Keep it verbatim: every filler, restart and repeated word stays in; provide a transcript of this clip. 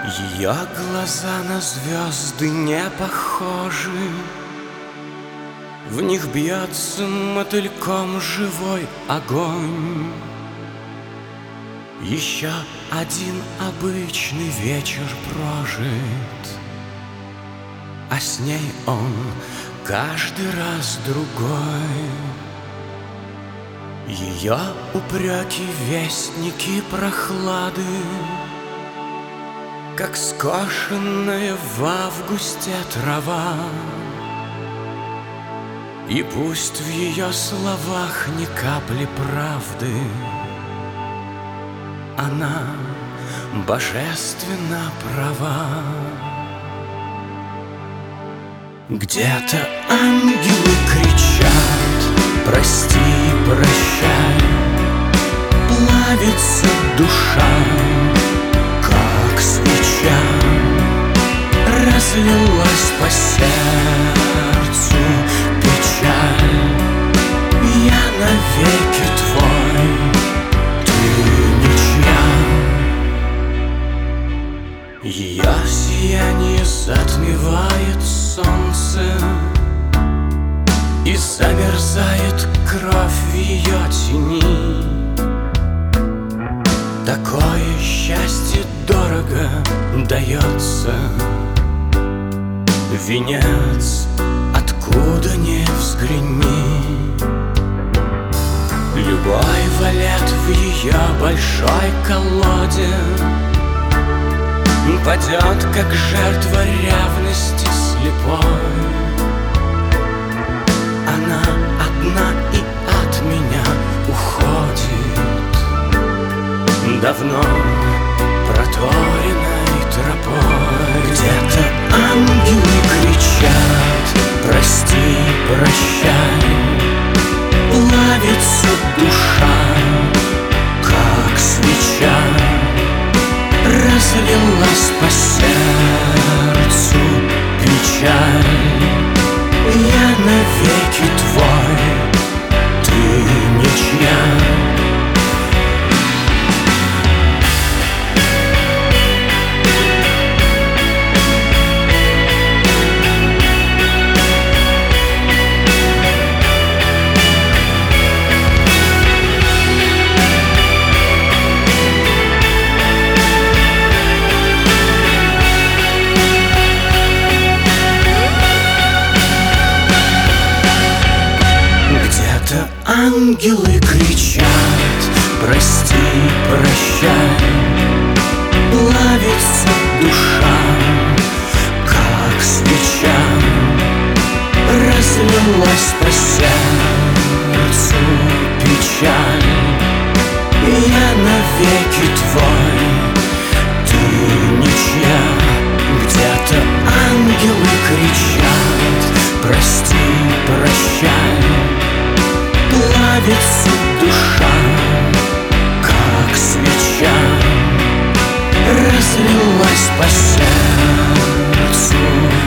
Ее глаза на звезды не похожи, в них бьется мотыльком живой огонь. Еще один обычный вечер прожит, а с ней он каждый раз другой. Ее упреки — вестники прохлады, как скошенная в августе трава. И пусть в ее словах ни капли правды, она божественно права. Где-то ангелы кричат: прости, прощай. Плавится душа, как свеча, разлилась по сердцу печаль. Я навеки твой, ты ничья. Ее сияние затмевает солнце, и замерзает кровь в ее тени. Такое счастье дорого дается, венец откуда ни взгляни. Любой валет в ее большой колоде падет, как жертва ревности слепой. Она одна и от меня уходит давно проторенной тропой. Где-то ангелы кричат: прости, прощай. Плавится душа, как свеча, разлилась по сердцу печаль. Я навеки твой, ты ничья. Ангелы кричат: прости, прощай. Плавится душа, как свеча, разлилась по сердцу печаль. Я навеки твой, ты ничья. Где-то ангелы кричат: прости, прощай. Плавится душа, как свеча, разлилась по сердцу